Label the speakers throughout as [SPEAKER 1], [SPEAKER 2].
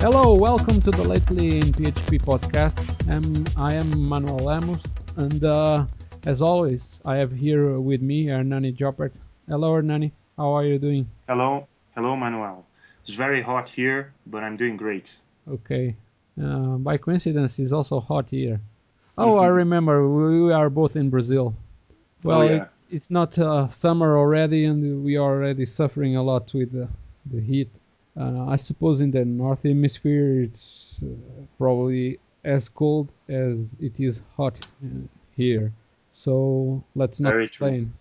[SPEAKER 1] Hello, welcome to the Lately in PHP podcast. I am Manuel Lemos, and as always, I have here with me Hernani Jopert. Hello, Hernani. How are you doing?
[SPEAKER 2] Hello, Manuel. It's very hot here, but I'm doing great.
[SPEAKER 1] Okay. By coincidence, it's also hot here. Oh, I remember we are both in Brazil.
[SPEAKER 2] Oh
[SPEAKER 1] Well,
[SPEAKER 2] yeah,
[SPEAKER 1] it's not summer already, and we are already suffering a lot with the heat. I suppose in the North Hemisphere it's probably as cold as it is hot here. So let's not
[SPEAKER 2] very true.
[SPEAKER 1] complain.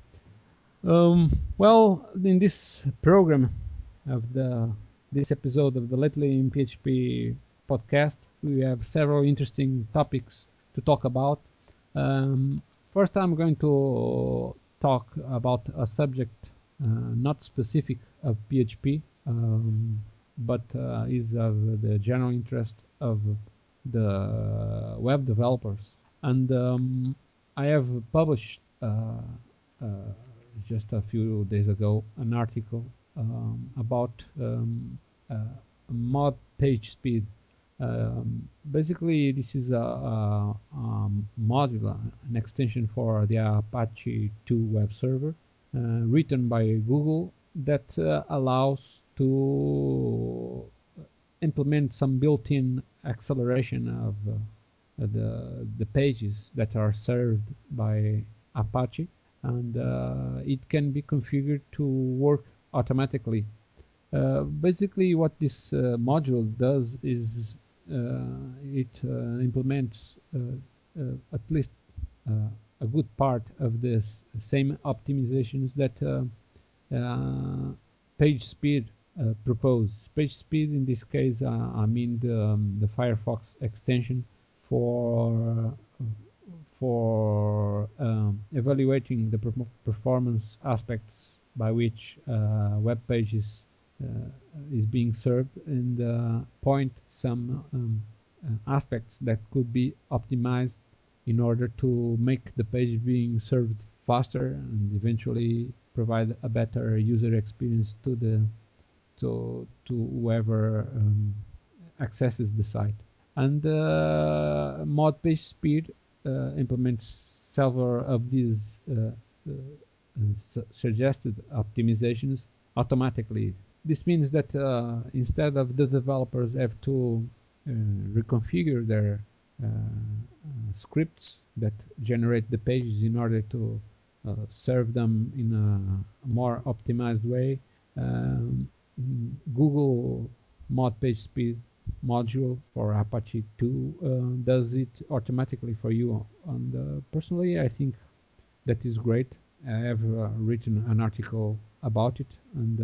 [SPEAKER 1] Well, in this program of the this episode of the Lately in PHP podcast, we have several interesting topics to talk about. Um, First, I'm going to talk about a subject not specific of PHP, but is of the general interest of the web developers. And I have published uh, just a few days ago an article about uh, mod page speed. Basically, this is a module, an extension for the Apache 2 web server, written by Google that allows to implement some built-in acceleration of the pages that are served by Apache, and it can be configured to work automatically. Basically, what this module does is it implements at least a good part of this same optimizations that uh, page speed propose. Page speed in this case, I mean the Firefox extension for evaluating the performance aspects by which web pages is being served, and point some aspects that could be optimized in order to make the page being served faster and eventually provide a better user experience to the to whoever accesses the site. And mod page speed implements several of these suggested optimizations automatically. This means that instead of the developers have to reconfigure their scripts that generate the pages in order to serve them in a more optimized way, um, Google mod page speed module for Apache 2 does it automatically for you. And personally, I think that is great. I have written an article about it, and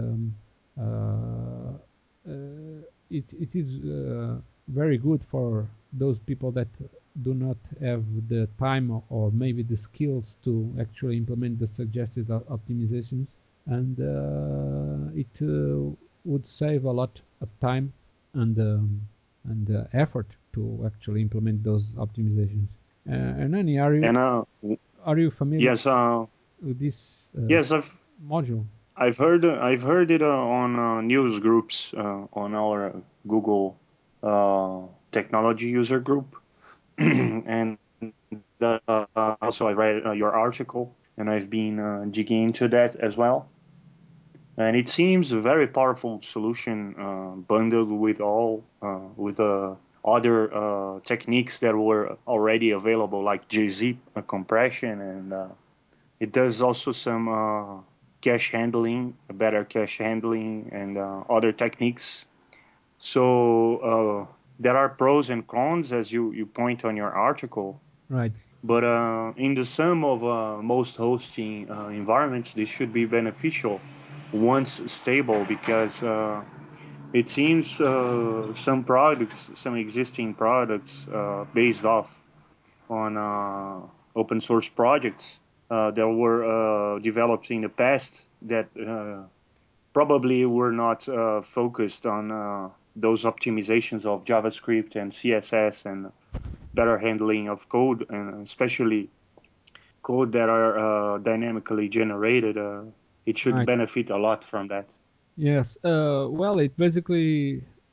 [SPEAKER 1] it is very good for those people that do not have the time or maybe the skills to actually implement the suggested optimizations, and it would save a lot of time and effort to actually implement those optimizations. Nani,
[SPEAKER 2] And
[SPEAKER 1] are you familiar
[SPEAKER 2] yes,
[SPEAKER 1] with this
[SPEAKER 2] yes,
[SPEAKER 1] module?
[SPEAKER 2] I've heard it on news groups on our Google technology user group, and also I read your article, and I've been digging into that as well. And it seems a very powerful solution bundled with all with other techniques that were already available, like gzip compression, and it does also some cache handling, better cache handling, and other techniques. So there are pros and cons, as you point on your article.
[SPEAKER 1] Right.
[SPEAKER 2] But in the sum of most hosting environments, this should be beneficial once stable, because it seems some products, some existing products based off on open source projects that were developed in the past that probably were not focused on those optimizations of JavaScript and CSS and better handling of code, and especially code that are dynamically generated. It should
[SPEAKER 1] Right.
[SPEAKER 2] benefit a lot from that.
[SPEAKER 1] Yes. Well, it basically uh,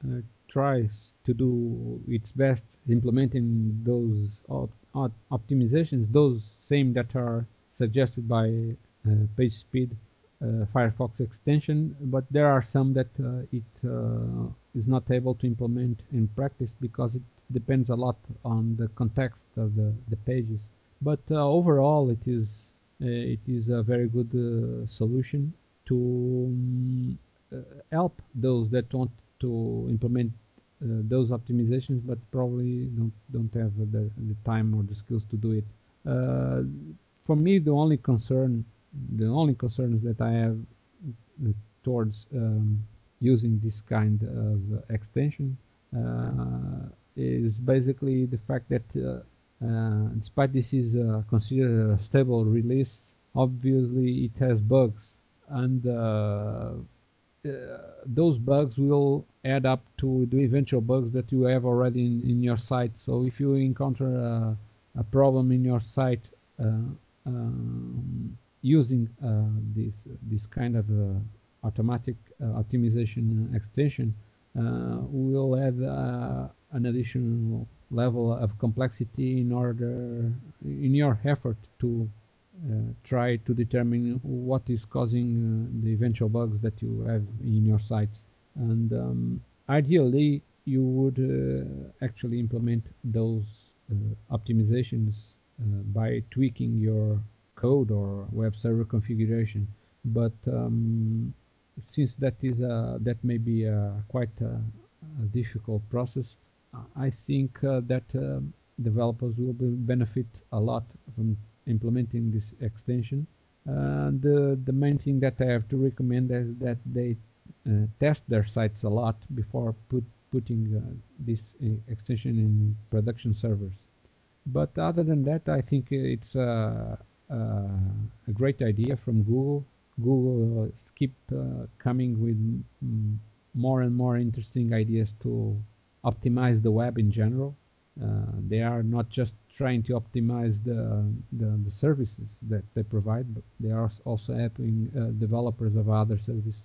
[SPEAKER 1] tries to do its best implementing those optimizations, those same that are suggested by PageSpeed Firefox extension, but there are some that it is not able to implement in practice because it depends a lot on the context of the pages. But overall, it is a very good solution to help those that want to implement those optimizations, but probably don't have the time or the skills to do it. Uh, for me, the only concerns that I have towards using this kind of extension is basically the fact that despite this is considered a stable release, obviously it has bugs, and those bugs will add up to the eventual bugs that you have already in your site. So if you encounter a problem in your site uh, using this kind of automatic optimization extension, will add an additional level of complexity in your effort to try to determine what is causing the eventual bugs that you have in your sites. And ideally, you would actually implement those optimizations by tweaking your code or web server configuration. But since that may be quite a difficult process, I think that developers will benefit a lot from implementing this extension. The main thing that I have to recommend is that they test their sites a lot before putting this extension in production servers. But other than that, I think it's a great idea from Google. Google keep coming with more and more interesting ideas to optimize the web in general. They are not just trying to optimize the services that they provide, but they are also helping developers of other services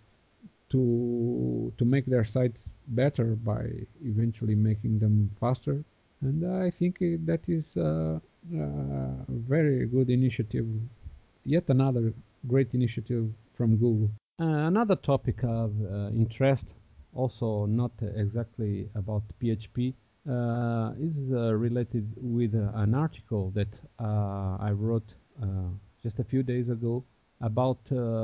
[SPEAKER 1] to make their sites better by eventually making them faster. And I think that is a very good initiative, yet another great initiative from Google. Another topic of interest, also not exactly about PHP, is related with an article that I wrote just a few days ago about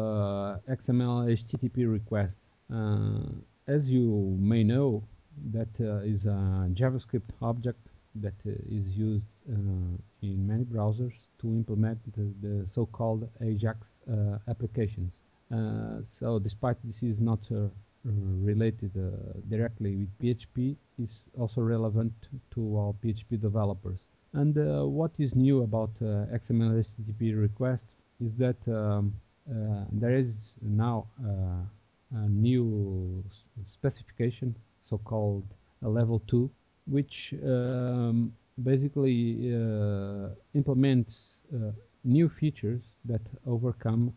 [SPEAKER 1] XML HTTP request. Uh, as you may know, that is a JavaScript object that is used in many browsers to implement the so-called AJAX applications. So despite this is not related directly with PHP, it's also relevant to all PHP developers. And what is new about XML HTTP request is that there is now a new specification, so-called a level 2, which basically implements new features that overcome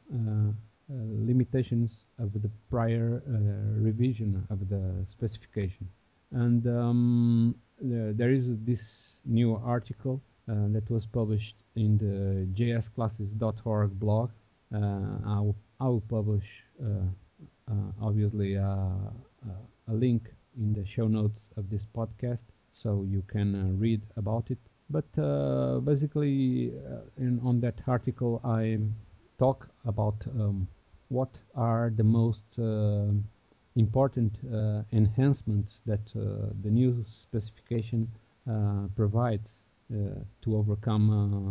[SPEAKER 1] limitations of the prior revision of the specification. And there is this new article that was published in the jsclasses.org blog. I will publish obviously a link in the show notes of this podcast so you can read about it. But basically, on that article, I talk about what are the most important enhancements that the new specification provides to overcome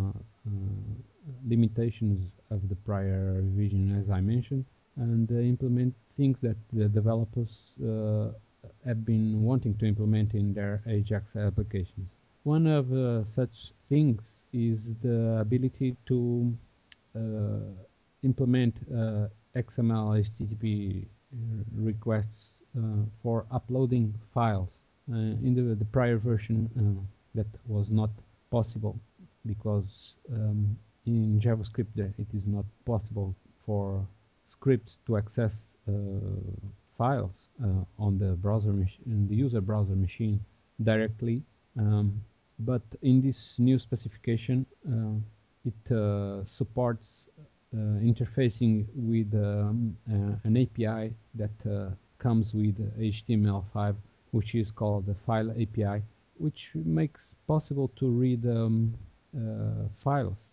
[SPEAKER 1] limitations of the prior revision, as I mentioned, and implement things that the developers have been wanting to implement in their Ajax applications. One of such things is the ability to uh, implement XML HTTP requests for uploading files. In the prior version, that was not possible because in JavaScript it is not possible for scripts to access files on the in the user browser machine directly. Um, but in this new specification, it supports interfacing with an API that comes with HTML5, which is called the File API, which makes possible to read files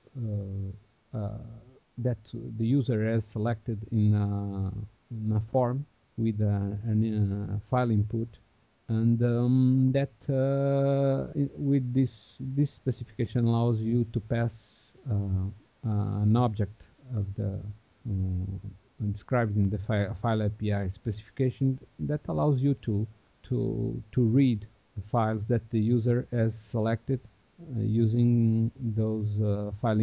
[SPEAKER 1] that the user has selected in a form with a file input, and that with this specification allows you to pass an object of the described in the file API specification that allows you to read the files that the user has selected using those file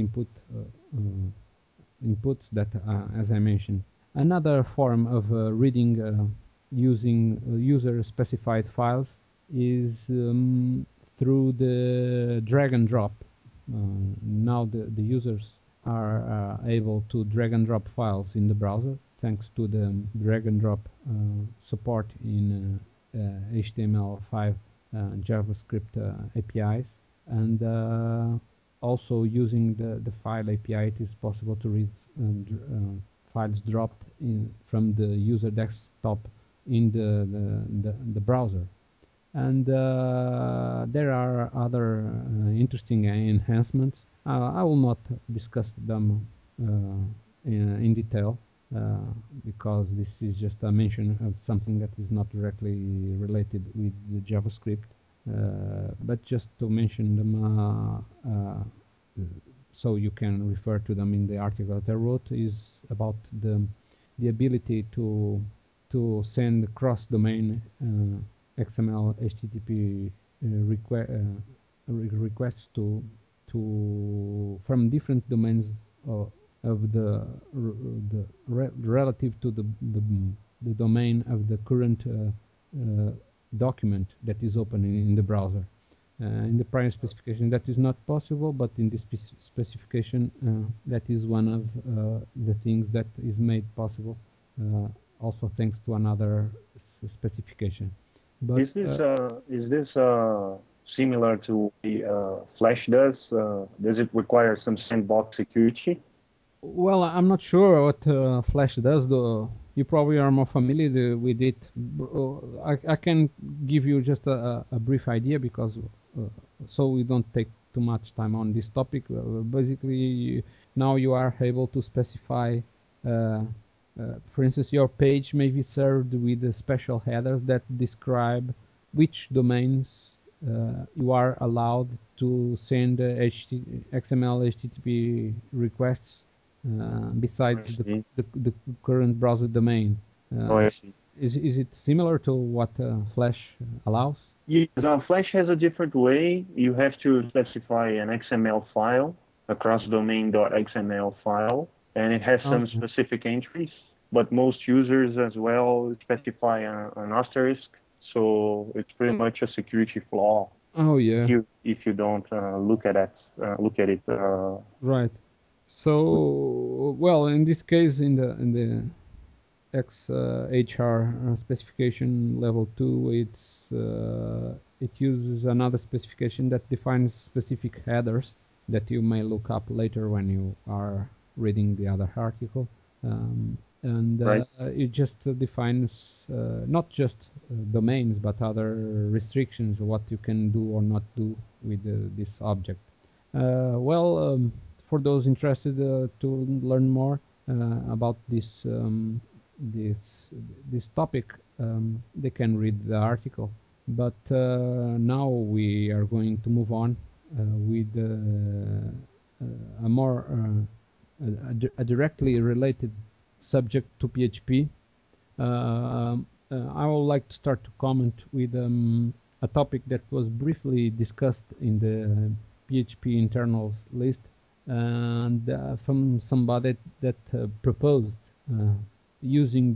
[SPEAKER 1] inputs that, as I mentioned. Another form of reading using user-specified files is through the drag and drop. Now the users are able to drag and drop files in the browser thanks to the drag and drop support in HTML5 JavaScript APIs. And also using the file API, it is possible to read files dropped from the user desktop in the browser. And there are other interesting enhancements. I will not discuss them in detail because this is just a mention of something that is not directly related with the JavaScript. But just to mention them so you can refer to them in the article that I wrote, is about the ability to send cross-domain XML HTTP requests from different domains of relative to the domain of the current document that is open in the browser. In the prior specification that is not possible, but in this specification that is one of the things that is made possible, also thanks to another specification. But
[SPEAKER 2] is this similar to the Flash does? Does it require some sandbox security?
[SPEAKER 1] well, I'm not sure what Flash does, though. You probably are more familiar with it. I can give you just a brief idea because so we don't take too much time on this topic. Basically, now you are able to specify, for instance, your page may be served with special headers that describe which domains you are allowed to send XML HTTP requests besides the current browser domain.
[SPEAKER 2] I see.
[SPEAKER 1] Is it similar to what Flash allows?
[SPEAKER 2] Yes, Flash has a different way. You have to specify an XML file, a cross-domain.xml file, and it has some specific entries. But most users as well specify an asterisk, so it's pretty much a security flaw.
[SPEAKER 1] Oh yeah.
[SPEAKER 2] If you don't look at it.
[SPEAKER 1] Right. So well, in this case, in the XHR specification level 2, it uses another specification that defines specific headers that you may look up later when you are reading the other article. And
[SPEAKER 2] Right.
[SPEAKER 1] it just defines not just domains but other restrictions, what you can do or not do with this object. For those interested to learn more about this this topic, they can read the article. But now we are going to move on with a more a directly related subject to PHP. I would like to start to comment with a topic that was briefly discussed in the PHP internals list, and from somebody that proposed using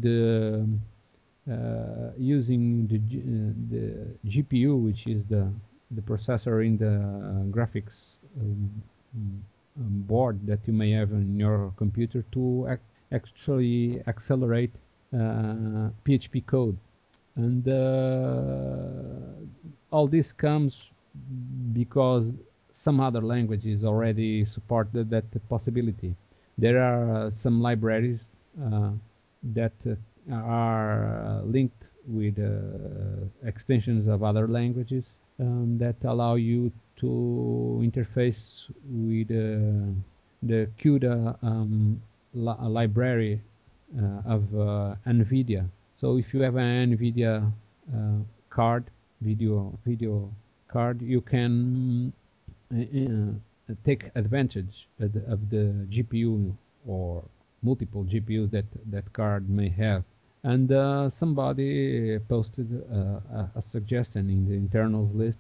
[SPEAKER 1] the GPU, which is the processor in the graphics board that you may have in your computer, to actually accelerate PHP code. And all this comes because some other languages already support that possibility. There are some libraries that are linked with extensions of other languages that allow you to interface with the CUDA library of NVIDIA. So if you have an NVIDIA card, video card, you can take advantage of the GPU or multiple GPUs that card may have. And somebody posted a suggestion in the internals list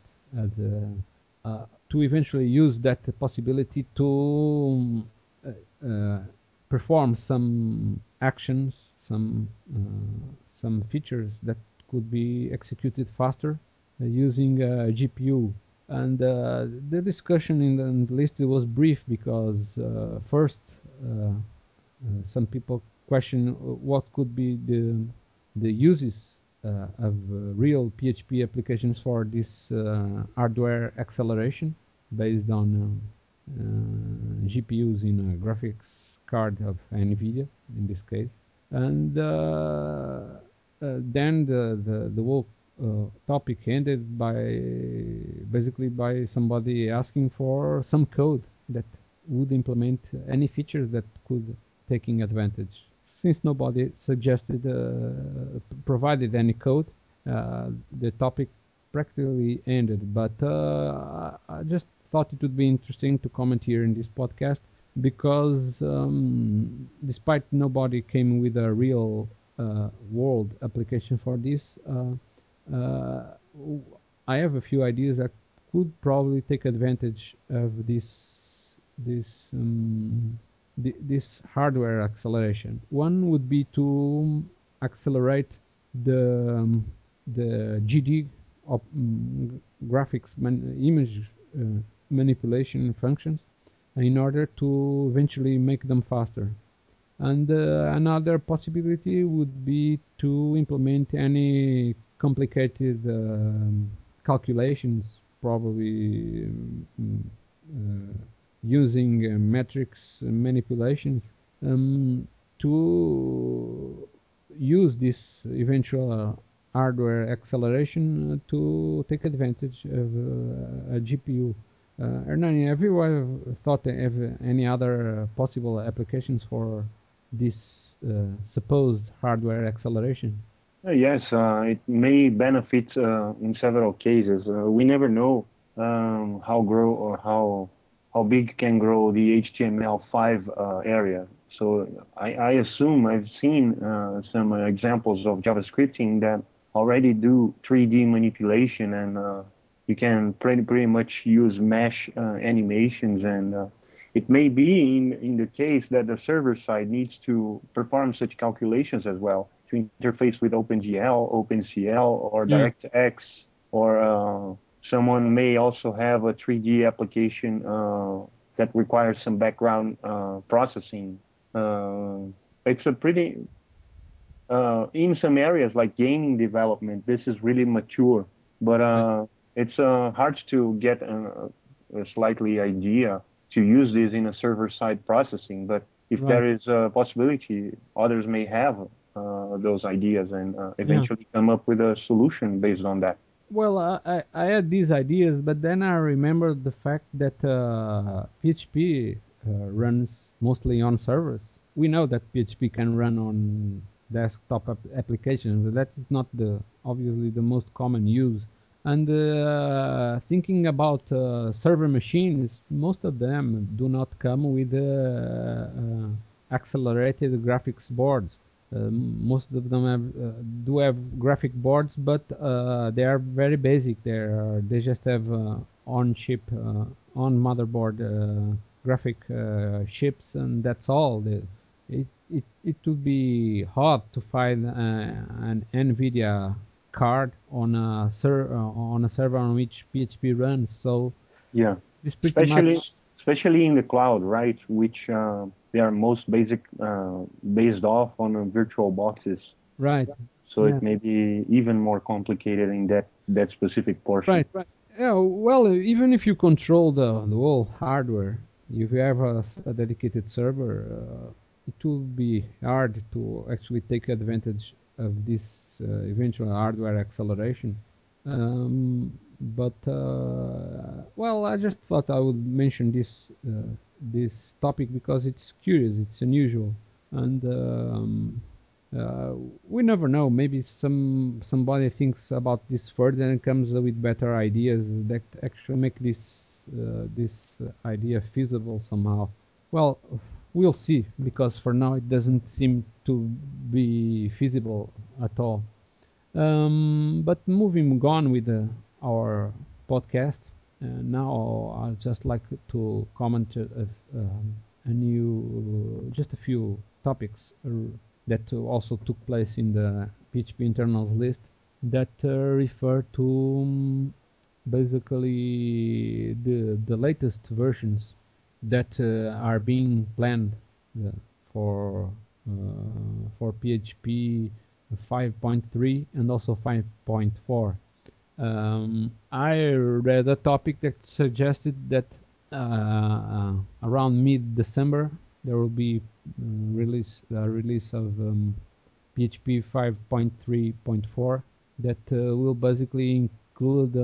[SPEAKER 1] to eventually use that possibility to perform some actions, some features that could be executed faster using GPU. And the discussion in the list was brief because first some people question what could be the uses of real PHP applications for this hardware acceleration based on GPUs in a graphics card of NVIDIA in this case. And then the whole topic ended by basically by somebody asking for some code that would implement any features that could taking advantage. Since nobody suggested provided any code, the topic practically ended. But I just thought it would be interesting to comment here in this podcast because despite nobody came with a real world application for this, uh, I have a few ideas that could probably take advantage of this hardware acceleration. One would be to accelerate the GD of graphics image manipulation functions in order to eventually make them faster. And another possibility would be to implement any complicated calculations, probably using metrics manipulations to use this eventual hardware acceleration to take advantage of a GPU. Hernani, have you ever thought of any other possible applications for this supposed hardware acceleration?
[SPEAKER 2] Yes, it may benefit in several cases. We never know how grow or how big can grow the HTML5 area. So I assume I've seen some examples of JavaScripting that already do 3D manipulation, and you can pretty much use mesh animations, and it may be in the case that the server side needs to perform such calculations as well to interface with OpenGL, OpenCL, or
[SPEAKER 1] Mm.
[SPEAKER 2] DirectX, or someone may also have a 3D application that requires some background processing. It's a pretty in some areas like gaming development, this is really mature, but it's hard to get a slightly idea to use this in a server-side processing. But if
[SPEAKER 1] Right.
[SPEAKER 2] there is a possibility, others may have those ideas and
[SPEAKER 1] Yeah.
[SPEAKER 2] eventually come up with a solution based on that.
[SPEAKER 1] Well, I had these ideas, but then I remembered the fact that PHP runs mostly on servers. We know that PHP can run on desktop applications, but that is not the obviously the most common use. And thinking about server machines, most of them do not come with accelerated graphics boards. Most of them do have graphic boards, but they are very basic. They just have on chip, on motherboard graphic chips, and that's all. It would be hard to find an NVIDIA card on a server on which PHP runs. So
[SPEAKER 2] Yeah,
[SPEAKER 1] it's pretty
[SPEAKER 2] especially
[SPEAKER 1] much
[SPEAKER 2] especially in the cloud, right? Which they are most based off on virtual boxes.
[SPEAKER 1] Right.
[SPEAKER 2] So
[SPEAKER 1] Yeah.
[SPEAKER 2] it may be even more complicated in that specific portion.
[SPEAKER 1] Right. Yeah. Well, even if you control the whole hardware, if you have a dedicated server, it will be hard to actually take advantage of this eventual hardware acceleration. But well, I just thought I would mention this topic because it's curious, it's unusual, and uh, we never know. Maybe somebody thinks about this further and comes up with better ideas that actually make this idea feasible somehow. Well, we'll see because for now it doesn't seem to be feasible at all. But moving on with our podcast, now I'd just like to comment just a few topics that also took place in the PHP internals list that refer to basically the latest versions that are being planned uh, for PHP 5.3 and also 5.4. I read a topic that suggested that around mid-December there will be release of PHP 5.3.4 that will basically include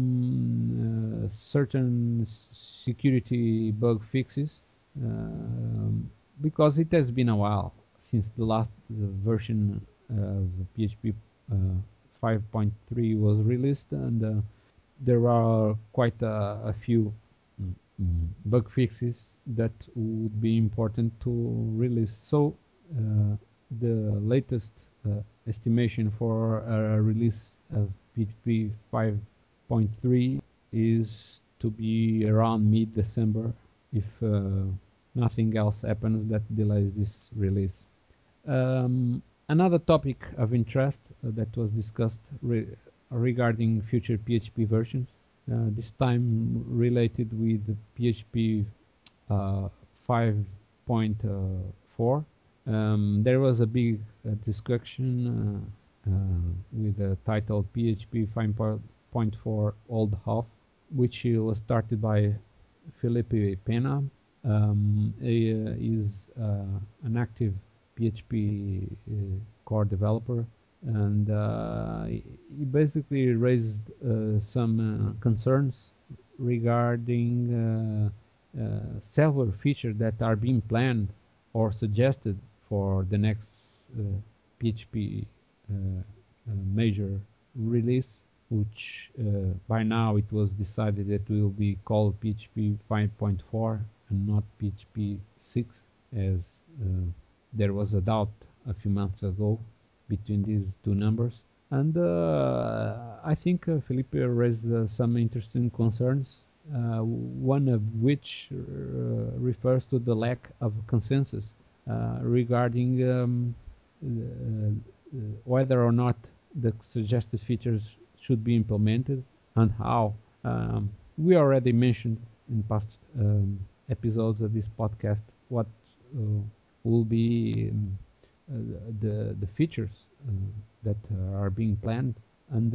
[SPEAKER 1] certain security bug fixes because it has been a while since the last version of PHP 5.3 was released, and there are quite a few bug fixes that would be important to release. So the latest estimation for a release of PHP 5.3 is to be around mid-December if nothing else happens that delays this release. Another topic of interest that was discussed regarding future PHP versions, this time related with PHP 5.4. There was a big discussion with the title PHP 5.4 Old Half, which was started by Felipe Pena. He is an active PHP core developer, and he basically raised some concerns regarding several features that are being planned or suggested for the next PHP major release, which by now it was decided that will be called PHP 5.4 and not PHP 6, as there was a doubt a few months ago between these two numbers. And I think Felipe raised some interesting concerns, one of which refers to the lack of consensus regarding whether or not the suggested features should be implemented and how. We already mentioned in past episodes of this podcast what uh, will be the features that are being planned, and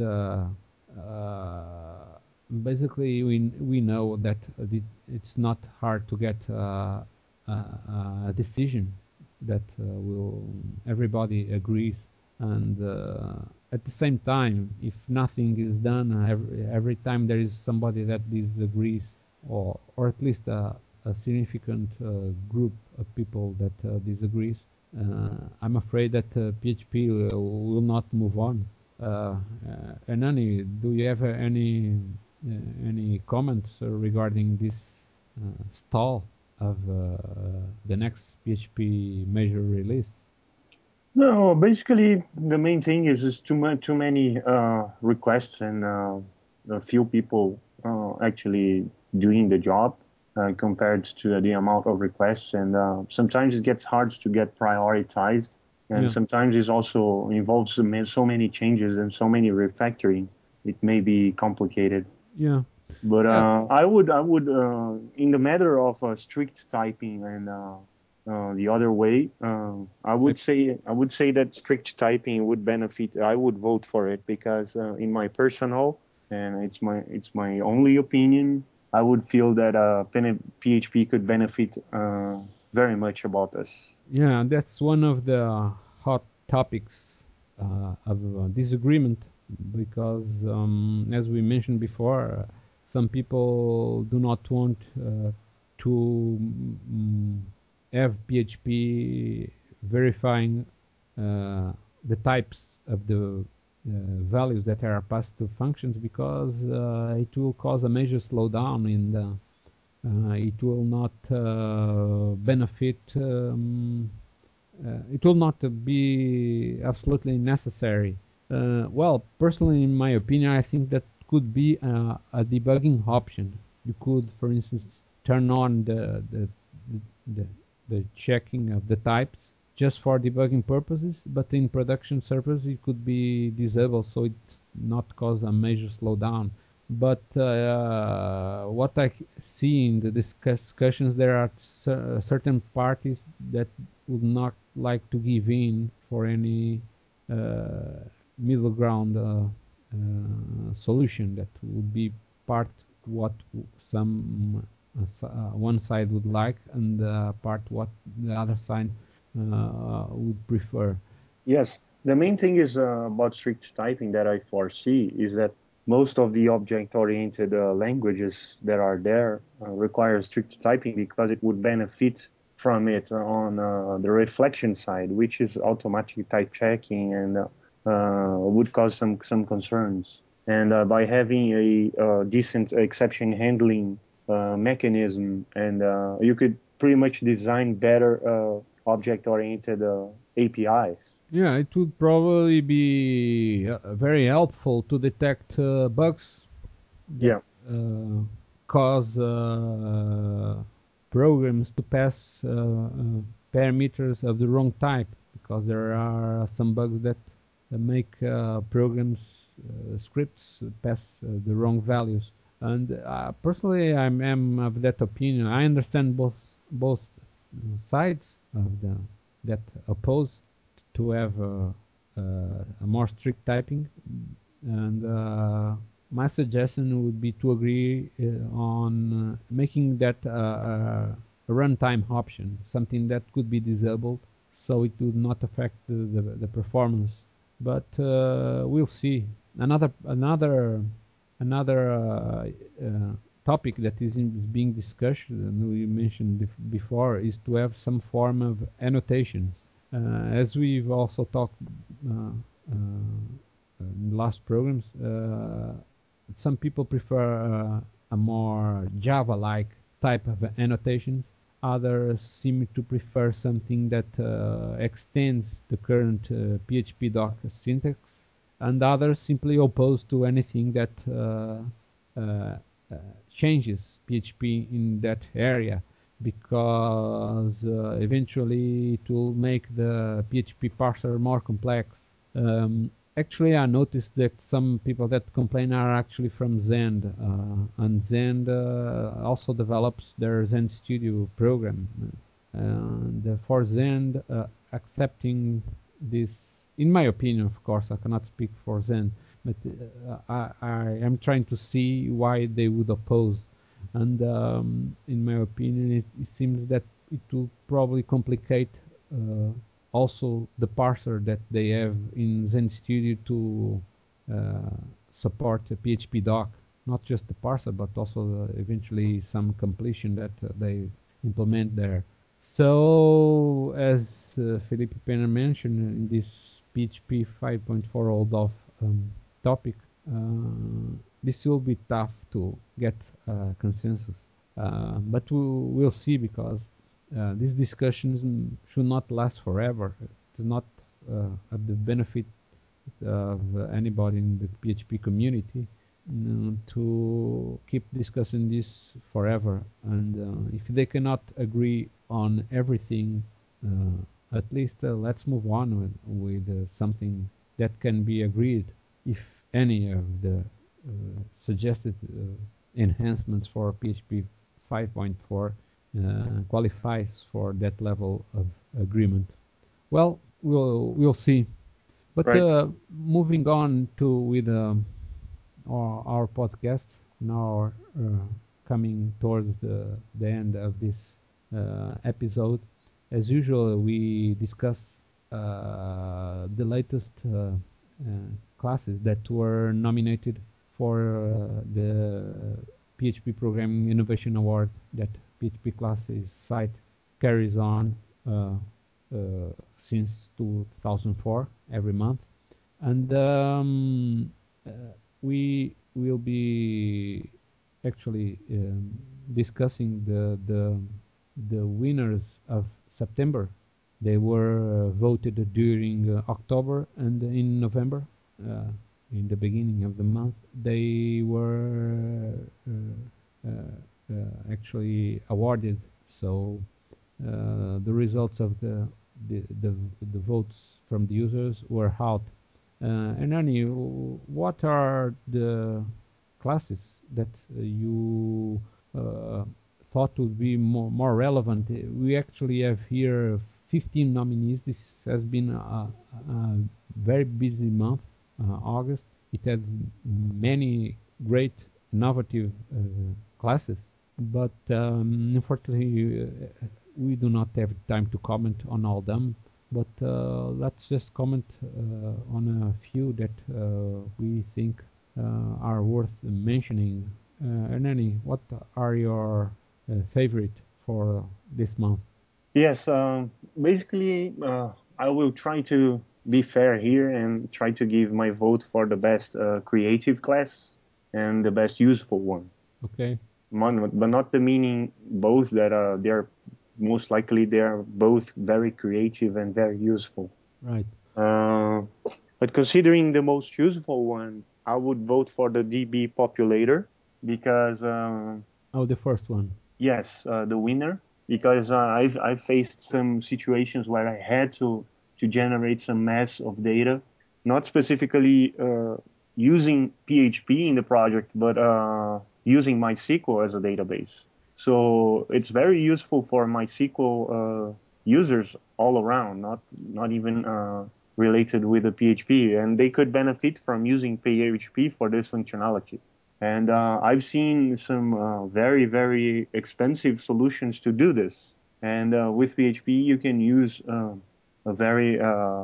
[SPEAKER 1] basically we know that it's not hard to get a decision that will everybody agrees, and at the same time, if nothing is done, every time there is somebody that disagrees, or at least a significant group of people that disagrees, I'm afraid that PHP will not move on. Anani, do you have any comments regarding this stall of the next PHP major release?
[SPEAKER 2] No, basically the main thing is too many requests and a few people actually doing the job compared to the amount of requests, and sometimes it gets hard to get prioritized, and
[SPEAKER 1] Yeah,
[SPEAKER 2] sometimes it also involves so many changes and so many refactoring. It may be complicated.
[SPEAKER 1] yeah,
[SPEAKER 2] But
[SPEAKER 1] yeah,
[SPEAKER 2] I would, in the matter of strict typing and the other way.
[SPEAKER 1] I,
[SPEAKER 2] I would say that strict typing would benefit. I would vote for it because in my personal, and it's my only opinion, I would feel that PHP could benefit very much about us.
[SPEAKER 1] yeah, that's one of the hot topics of disagreement because, as we mentioned before, some people do not want to have PHP verifying the types of the values that are passed to functions because it will cause a major slowdown in the it will not benefit it will not be absolutely necessary. Well, personally, in my opinion, I think that could be a debugging option. You could, for instance, turn on the, the checking of the types just for debugging purposes, but in production servers it could be disabled so it not cause a major slowdown. But what I see in the discussions, there are certain parties that would not like to give in for any uh, middle ground solution that would be part what some one side would like and part what the other side would prefer.
[SPEAKER 2] Yes, the main thing is about strict typing that I foresee is that most of the object-oriented languages that are there require strict typing because it would benefit from it on the reflection side, which is automatic type checking and would cause some concerns. And by having a decent exception handling mechanism, and you could pretty much design better object-oriented APIs.
[SPEAKER 1] Yeah, it would probably be very helpful to detect bugs that
[SPEAKER 2] Yeah.
[SPEAKER 1] uh, cause programs to pass parameters of the wrong type because there are some bugs that make programs scripts pass the wrong values. And personally, am of that opinion. I understand both sides of the that oppose to have a more strict typing, and my suggestion would be to agree on making that a runtime option, something that could be disabled, so it would not affect the performance. But we'll see. Another topic that is being discussed, and we mentioned before, is to have some form of annotations. As we've also talked in last programs, some people prefer a more Java-like type of annotations. Others seem to prefer something that extends the current PHP doc syntax, and others simply oppose to anything that uh, changes PHP in that area because eventually it will make the PHP parser more complex. Actually, I noticed that some people that complain are actually from Zend, and Zend also develops their Zend Studio program. And for Zend, accepting this, in my opinion, of course, I cannot speak for Zend, but I am trying to see why they would oppose. And in my opinion, it seems that it will probably complicate uh, also the parser that they have in Zen Studio to uh, support a PHP doc, not just the parser, but also eventually some completion that they implement there. So, as Felipe Pena mentioned in this PHP 5.4 old off topic, this will be tough to get consensus. But we'll see because these discussions should not last forever. It's not at the benefit of anybody in the PHP community to keep discussing this forever. And if they cannot agree on everything, at least let's move on with something that can be agreed. If any of the suggested enhancements for PHP 5.4 qualifies for that level of agreement. Well, we'll see. But
[SPEAKER 2] Right.
[SPEAKER 1] moving on to with our podcast, now coming towards the end of this episode. As usual, we discuss the latest classes that were nominated for the PHP Programming Innovation Award that PHP Classes site carries on uh, since 2004 every month. And uh, we will be actually discussing the winners of September. They were voted during October and in November. Uh, in the beginning of the month, they were actually awarded. So the results of the the votes from the users were out. And Annie, what are the classes that you uh, thought would be more relevant? We actually have here 15 nominees. This has been a very busy month, August. It had many great innovative classes, but unfortunately, we do not have time to comment on all them. But let's just comment on a few that we think are worth mentioning. Hernani, what are your favorite for this month?
[SPEAKER 2] Yes. Basically, I will try to be fair here and try to give my vote for the best creative class and the best useful one.
[SPEAKER 1] Okay,
[SPEAKER 2] But not the meaning both that they're most likely they're both very creative and very useful.
[SPEAKER 1] right.
[SPEAKER 2] Uh, but considering the most useful one, I would vote for the DB populator because
[SPEAKER 1] Oh, the first one.
[SPEAKER 2] yes, the winner because I've faced some situations where I had to generate some mass of data, not specifically using PHP in the project, but using MySQL as a database. So it's very useful for MySQL users all around, not even related with the PHP, and they could benefit from using PHP for this functionality. And I've seen some very, very expensive solutions to do this. And with PHP, you can use a very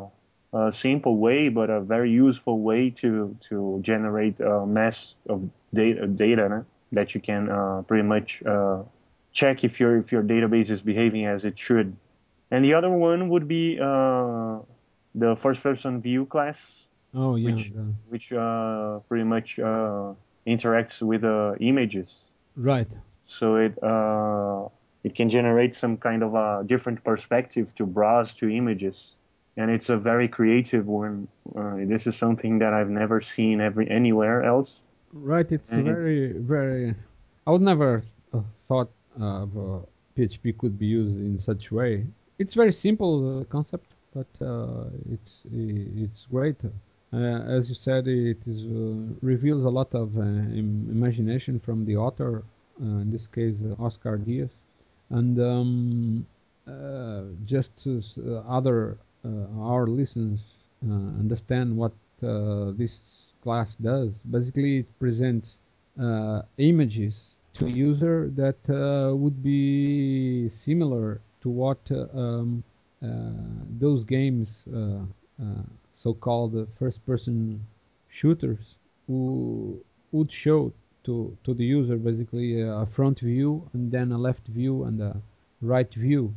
[SPEAKER 2] simple way, but a very useful way to generate a mass of data that you can pretty much check if your database is behaving as it should. And the other one would be the first person view class,
[SPEAKER 1] Oh, yeah.
[SPEAKER 2] which pretty much interacts with images.
[SPEAKER 1] Right.
[SPEAKER 2] So it can generate some kind of a different perspective to browse to images, and it's a very creative one. This is something that I've never seen anywhere else.
[SPEAKER 1] Right, it's
[SPEAKER 2] And
[SPEAKER 1] very. I would never thought of PHP could be used in such way. It's very simple concept, but it's great. As you said, it is reveals a lot of imagination from the author. In this case, Oscar Diaz, and just as other our listeners understand what this class does. Basically, it presents images to user that would be similar to what uh, those games, so-called first-person shooters, who would show to the user basically a front view and then a left view and a right view,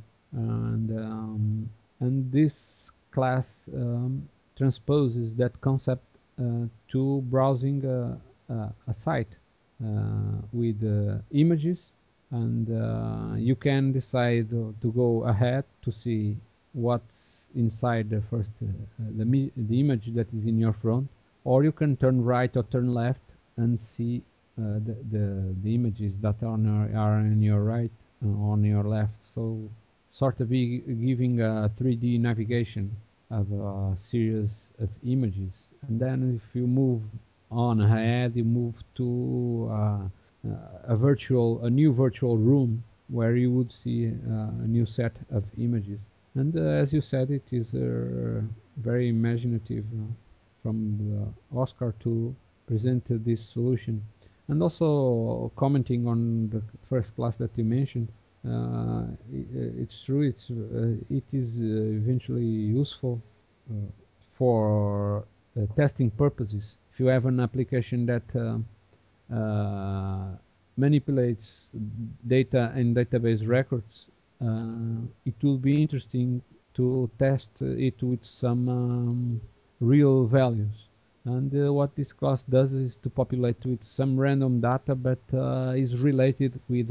[SPEAKER 1] and this class transposes that concept to browsing a site with images, and you can decide to go ahead to see what's inside the first the image that is in your front, or you can turn right or turn left and see the images that are on your right on your left. So sort of giving a 3D navigation of a series of images. And then if you move on ahead, you move to a new virtual room, where you would see a new set of images. And as you said, it is very imaginative from Oscar to present this solution. And also commenting on the first class that you mentioned, it's true. It is eventually useful uh, for testing purposes. If you have an application that uh, manipulates data and database records, it will be interesting to test it with some real values. And what this class does is to populate with some random data, but is related with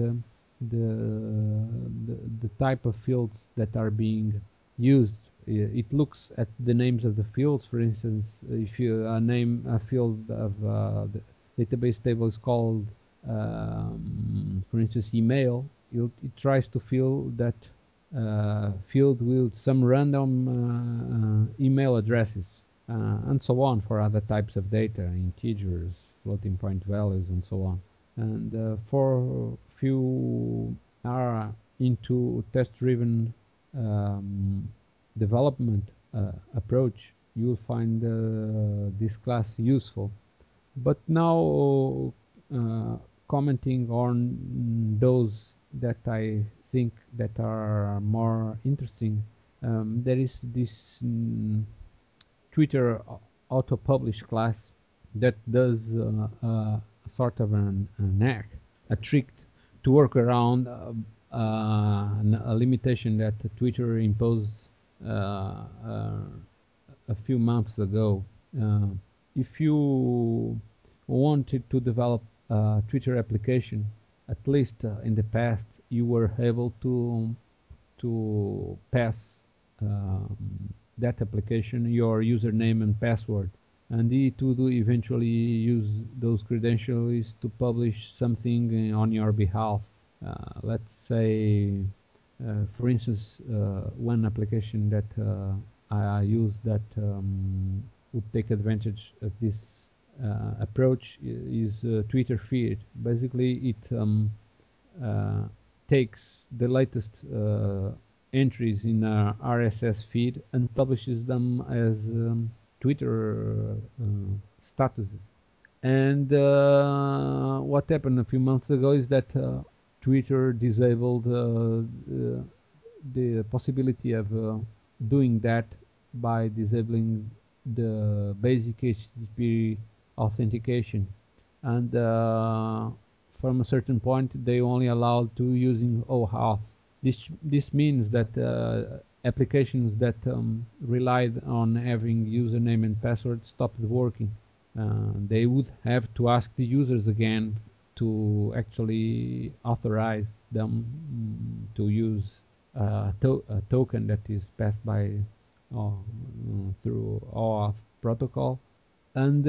[SPEAKER 1] the type of fields that are being used. It looks at the names of the fields. For instance, if you name a field of the database table is called, for instance, email, it tries to fill that field with some random email addresses, and so on for other types of data, integers, floating point values, and so on. And for few are into test-driven um, development approach, you'll find this class useful. But now, commenting on those that I think that are more interesting, there is this Twitter auto-publish class that does sort of an hack, a trick to work around a limitation that Twitter imposed a few months ago. Uh, if you wanted to develop a Twitter application, at least in the past, you were able to pass um, that application your username and password, and it would eventually use those credentials to publish something on your behalf. Let's say, for instance, one application that I use that would take advantage of this approach is Twitter Feed. Basically, it uh, takes the latest entries in our RSS feed and publishes them as Twitter statuses. And what happened a few months ago is that Twitter disabled the possibility of doing that by disabling the basic HTTP authentication. And from a certain point, they only allowed to using OAuth. This means that applications that relied on having username and password stopped working. They would have to ask the users again to actually authorize them to use a token that is passed by through OAuth protocol. And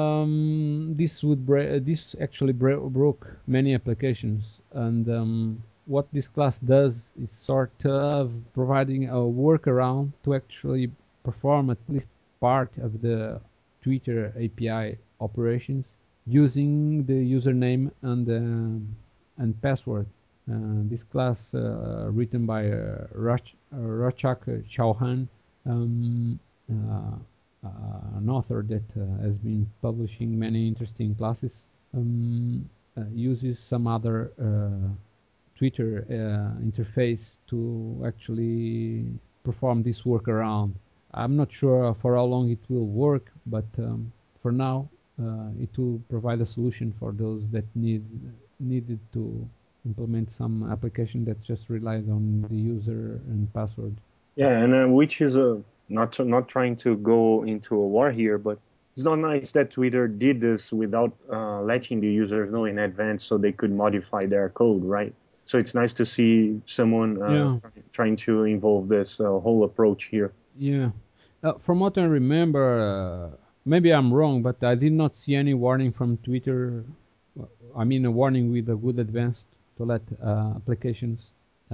[SPEAKER 1] this actually broke many applications. And what this class does is sort of providing a workaround to actually perform at least part of the Twitter API operations using the username and password. This class, written by Rachak Chauhan, um, uh, an author that has been publishing many interesting classes, uses some other Twitter interface to actually perform this workaround. I'm not sure for how long it will work, but for now, it will provide a solution for those that needed to implement some application that just relies on the user and password.
[SPEAKER 2] Yeah, and which is not trying to go into a war here, but it's not nice that Twitter did this without letting the users know in advance so they could modify their code, right? So it's nice to see someone
[SPEAKER 1] Yeah,
[SPEAKER 2] trying to involve this whole approach here.
[SPEAKER 1] yeah. From what I remember, maybe I'm wrong, but I did not see any warning from Twitter. I mean, a warning with a good advance to let applications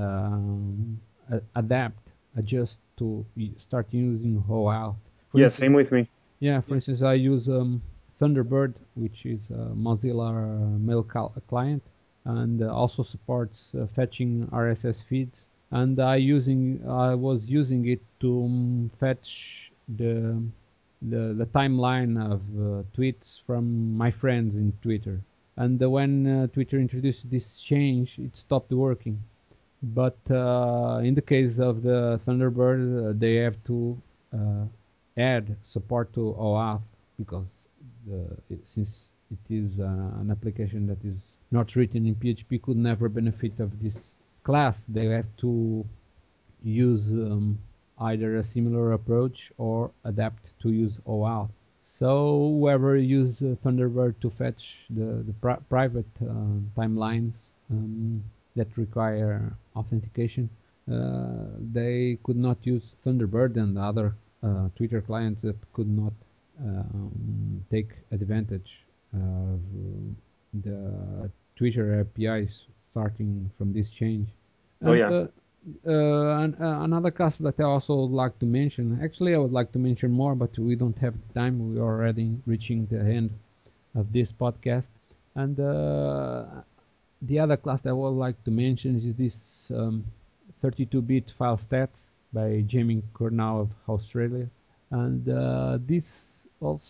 [SPEAKER 1] adapt, adjust to start using OAuth. For
[SPEAKER 2] Yeah,
[SPEAKER 1] instance,
[SPEAKER 2] same with me.
[SPEAKER 1] yeah, for instance, I use Thunderbird, which is a Mozilla mail client, and also supports fetching RSS feeds. And I was using it to fetch the timeline of tweets from my friends in Twitter. And when Twitter introduced this change, it stopped working. But in the case of the Thunderbird, they have to uh, add support to OAuth because since it is an application that is not written in PHP, could never benefit of this class. They have to use either a similar approach or adapt to use OAuth. So whoever use Thunderbird to fetch the private timelines that require authentication, they could not use Thunderbird, and other Twitter clients that could not take advantage of the Twitter APIs starting from this change.
[SPEAKER 2] Oh
[SPEAKER 1] And
[SPEAKER 2] yeah.
[SPEAKER 1] another class that I also would like to mention, actually I would like to mention more, but we don't have the time. We are already reaching the end of this podcast. And the other class that I would like to mention is this 32-bit file stats by Jamie Cornell of Australia. And this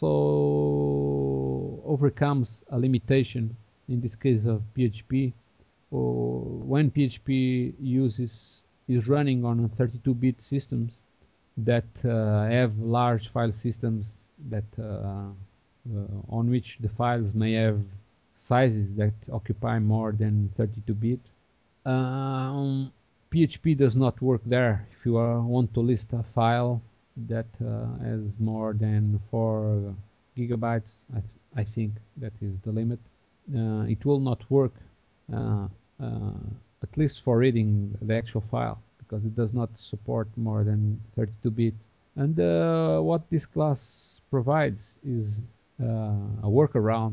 [SPEAKER 1] also overcomes a limitation in this case of PHP. When PHP is running on 32-bit systems that have large file systems that on which the files may have sizes that occupy more than 32-bit. Um, PHP does not work there. If you want to list a file that has more than 4 gigabytes, I think that is the limit. It will not work, uh, uh, at least for reading the actual file, because it does not support more than 32 bits. And what this class provides is a workaround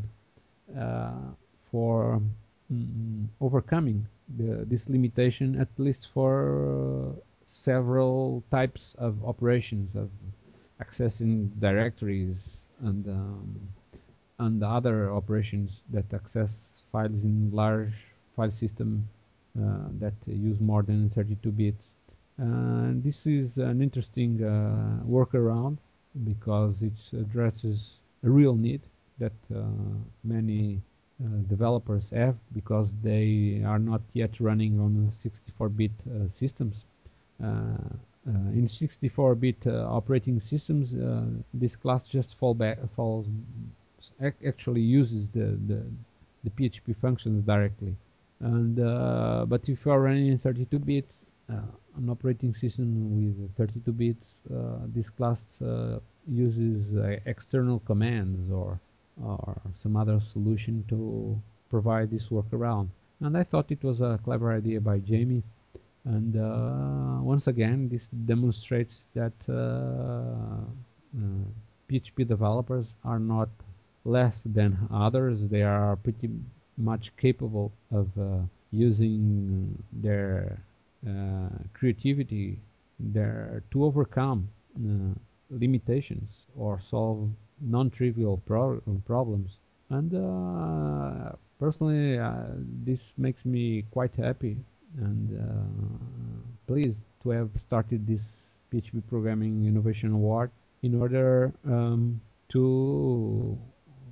[SPEAKER 1] for overcoming this limitation, at least for several types of operations of accessing directories and other operations that access files in large file system that use more than 32 bits. And this is an interesting workaround because it addresses a real need that many developers have because they are not yet running on 64-bit systems. In 64-bit operating systems, this class just falls actually uses the PHP functions directly. And but if you are running in 32 bits, an operating system with 32 bits, this class uses external commands or some other solution to provide this workaround. And I thought it was a clever idea by Jamie. And once again, this demonstrates that PHP developers are not less than others. They are pretty much capable of using their creativity to overcome limitations or solve non-trivial problems. And personally, this makes me quite happy and pleased to have started this PHP Programming Innovation Award in order to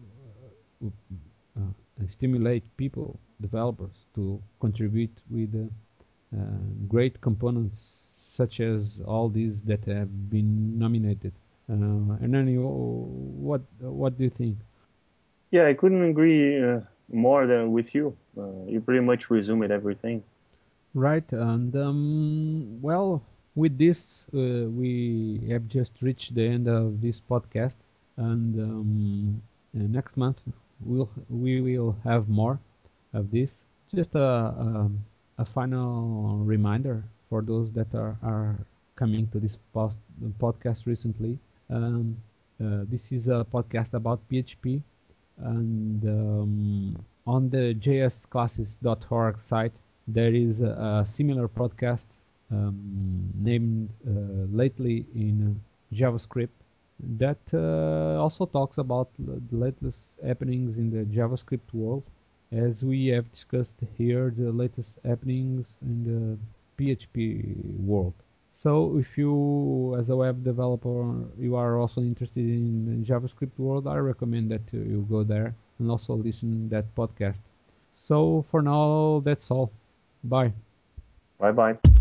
[SPEAKER 1] stimulate people, developers, to contribute with great components such as all these that have been nominated. Hernani, what do you think?
[SPEAKER 2] Yeah, I couldn't agree more than with you. You pretty much resumed everything.
[SPEAKER 1] Right, and well, with this, we have just reached the end of this podcast, and next month we will have more of this. Just a final reminder for those that are coming to this podcast recently. Um, this is a podcast about PHP, and on the jsclasses.org site there is a similar podcast named lately in JavaScript that also talks about the latest happenings in the JavaScript world. as we have discussed here the latest happenings in the PHP world. So if you, as a web developer, you are also interested in the JavaScript world, I recommend that you go there and also listen that podcast. So for now, that's all. Bye.
[SPEAKER 3] Bye bye.